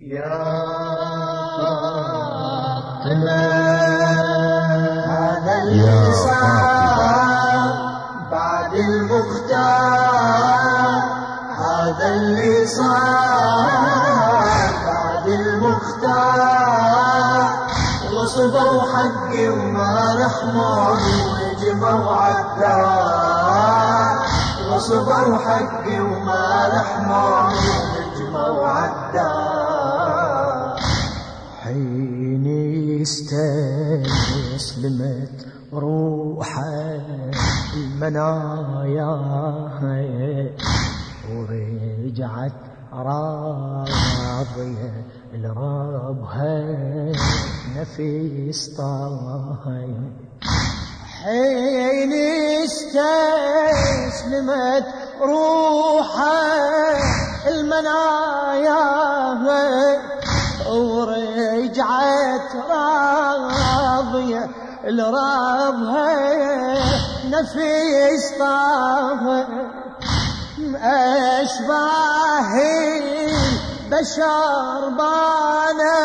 يا فاطمة هذا اللي صار بعد المختار، هذا اللي صار بعد المختار، غصبوا حقي وما رحموني وهجموا عالدار، غصبوا حقي وما رحموني وهجموا عالدار. حيني استسلمت روحه المنايا ورجعت راضية لربها نفس طاهي. حيني استسلمت روحه المنايا ورجعت راضية لربها نفس طاهي. أشباه بشر بانا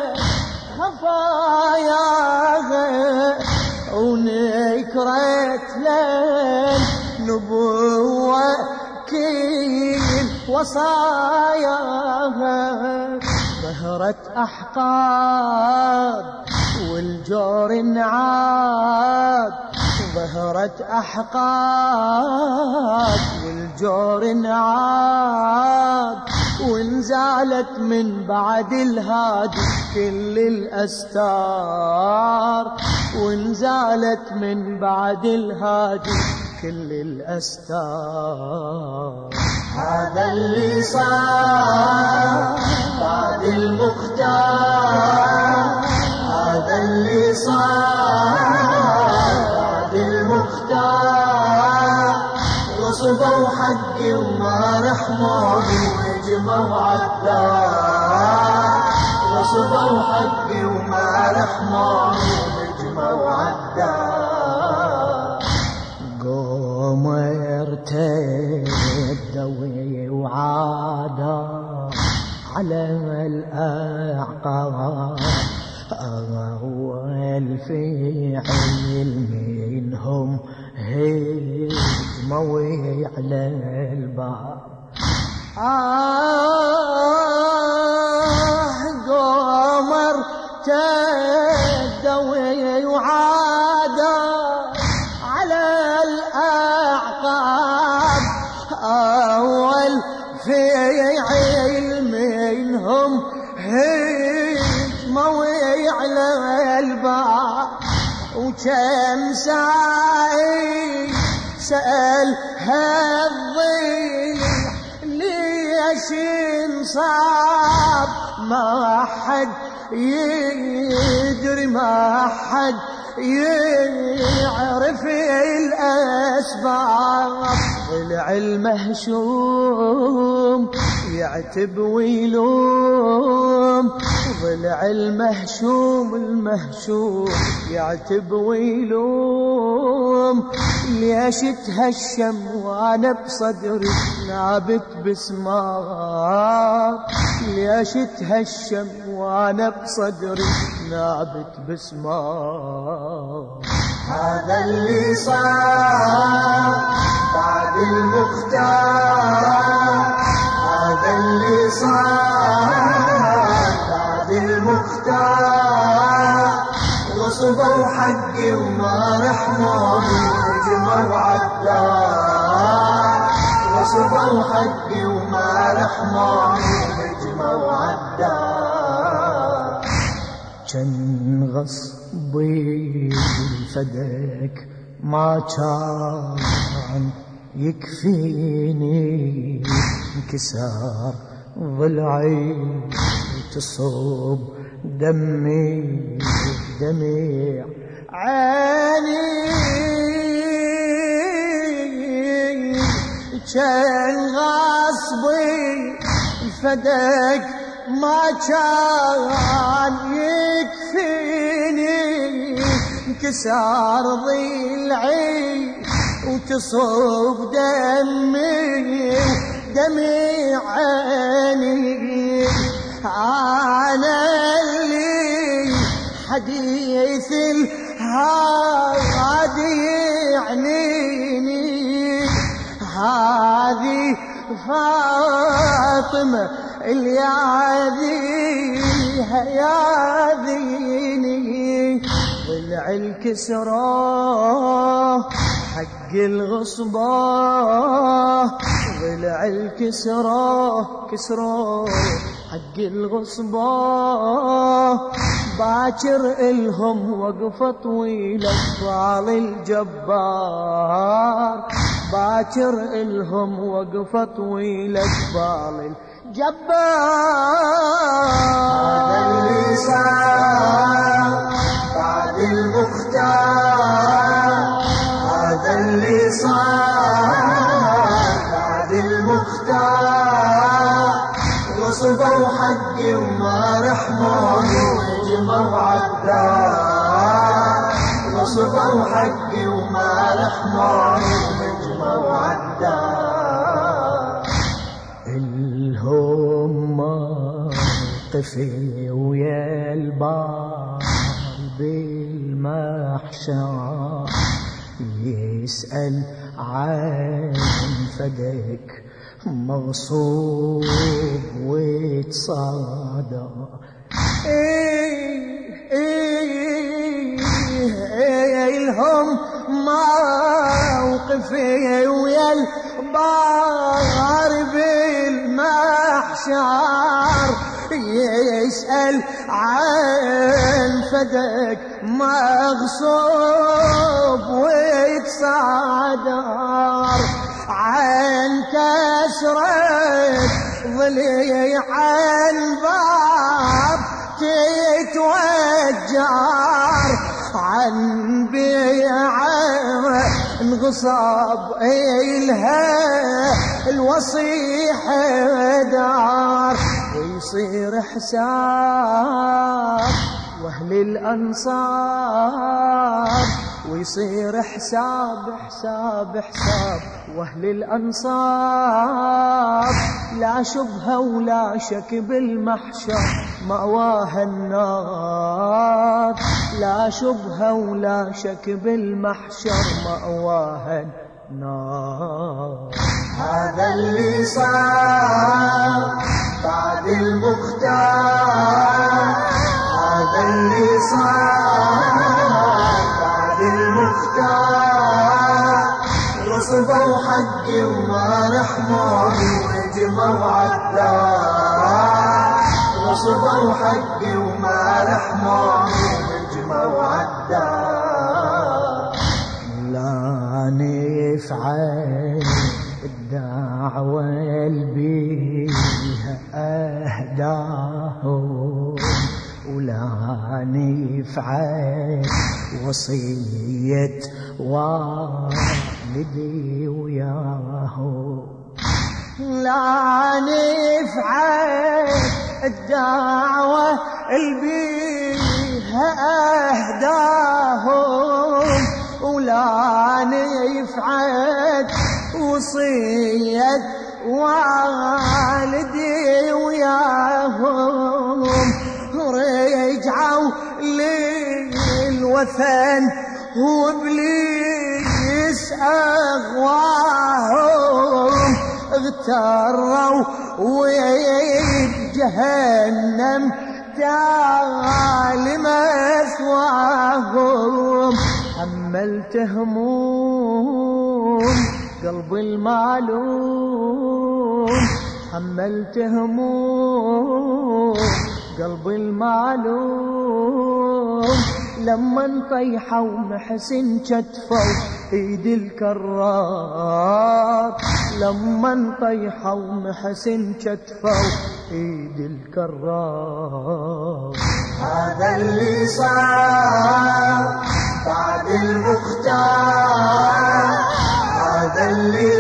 خفاياها ونكرت للنبوة كل وصاياها. ظهرت أحقاد والجور انعاد، ظهرت أحقاد والجور انعاد، وانزالت من بعد الهادي كل الأستار، وانزالت من بعد الهادي كل الأستار. هذا اللي صار بعد المختار، هذا اللي صار بعد المختار، غصبوا حقي وما رحموني وهجموا عالدار، غصبوا حقي وما رحموني وهجموا عالدار. قوم ارتدوا وعادا على الأعقاب، أول فعل منهم هجموا على الباب. قوم ارتدوا وعادا على الأعقاب، أول فعل منهم هجموا على الباب. وكم ساعي سأل هالضيح ليش انصاب، ما حد يدري ما حد يعرف الأسباب. ضلع المهشوم يعتب ويلوم، ضلع المهشوم يعتب ويلوم، ليش تهشم وانا بصدري نابت بسمار، ليش تهشم وانا بصدري نابت بسمار. هذا اللي صار بعد المختار، هذا اللي صار بعد المختار، غصبوا حقي وما رحموني وهجموا عالدار، غصبوا حقي وما رحموني وهجموا عالدار. كان غصبي الفدك ما كان يكفيني، انكسار ضلعي تصب دمي دمع عيني. كان غصبي الفدك ما كان يكفيني، انكسار ضلعي وتصب دمي دمي عيني. حديث الهادي يعنيني، هذه فاطمة الياذيها ياذيني، ضلع الكسرى حق الغصبة، ضلع الكسرى كسرى حق الغصبة، باكر إلهم وقفة طويلة طال الجبار، باكر إلهم وقفة طويلة طال الجبار. هذا اللي صار بعد المختار، هذا اللي صار بعد المختار، غصبوا حقي وما رحموني وهجموا عالدار، غصبوا حقي وما رحموني وهجموا عالدار. الهم موقفي ويا البار بالمحشر، يسأل عن فدك مغصوب ويتصادى، الهم موقفي ويا البار بالمحشر، يسأل عن فدك مغصوب ويتصادر، عن كسرة ضلي عن باب تتوجر، عن بيعة انغصب إلها الوصيح دار، ويصير حساب واهل الأنصار، ويصير حساب واهل الأنصار، لا شبهة ولا شك بالمحشر مأواها النار، لا شبهة ولا شك بالمحشر مأواها النار. هذا اللي صار بعد المختار، هذا اللي صار بعد المختار، غصبوا حقي وما رحموني وهجموا عالدار، غصبوا حقي وما رحموني وهجموا عالدار. لا نفعل الدعوة البيها أهداهم، ولا نفعل وصية والدي وياهم، لا نفعل الدعوة البيها أهداهم، ولا نفعل وصية والدي وياهم، رجعوا للوثن وابليس اغواهم، اغتروا وجهنم تعال مثواهم، حملت هموم قلب المعلوم، حملت هموم قلب المعلوم، لما انطيحوا محسن كتفوا ايد الكرار، لما انطيحوا محسن كتفوا ايد الكرار. هذا اللي صار بعد المختار، هذا اللي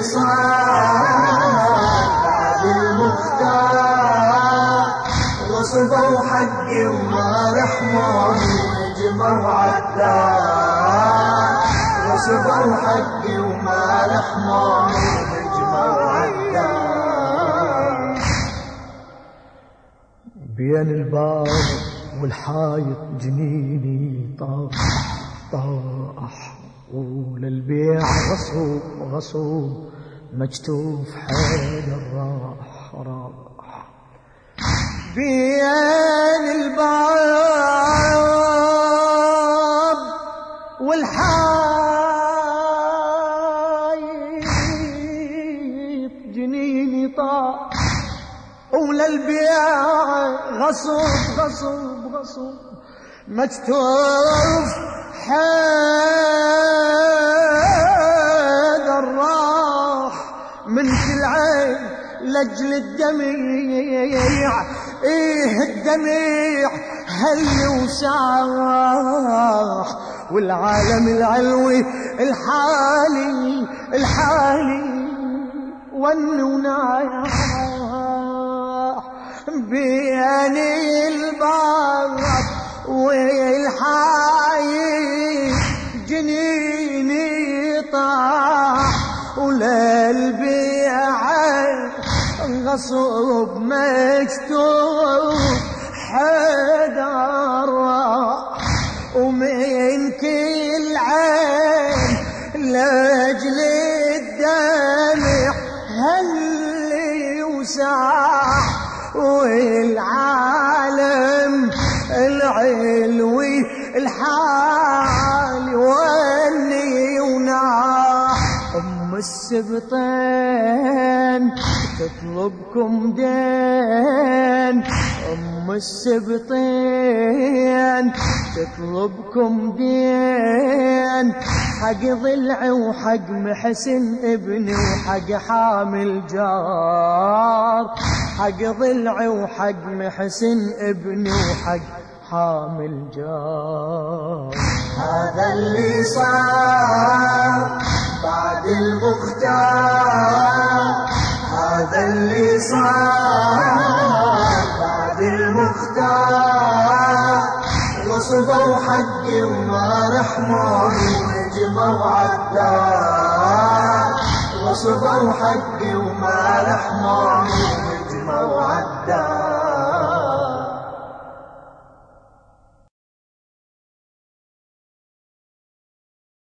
صار بعد المختار، غصبوا حقي وما رحموني وهجموا عالدار، غصبوا حقي وما رحموني وهجموا عالدار. بين الباب والحايط جنيني طاح وللبيع غصوب مجتوف حيدر راح بين الباب والحايط جنيني طاح وللبيع غصوب مجتوف حيدر راح من كل عين لجل الدميع الدميع هل وساح والعالم العلوي الحالي ون ونايح بين الباب والحايط جنيني طاح وللبيع غصب مكتوب حيدر ومن كل عين لاجل الدمع هل يوسع والعالم العلوي الحالي وني وناح السبطين تطلبكم دين السبطين تطلبكم دين حق ضلع وحق محسن ابني وحق حامل جار حق ضلع وحق محسن ابني وحق حامل جار هذا اللي صار بعد المختار هذا اللي صار بعد المختار غصبوا حقي وما رحموني وهجموا عالدار غصبوا حقي وما رحموني وهجموا عالدار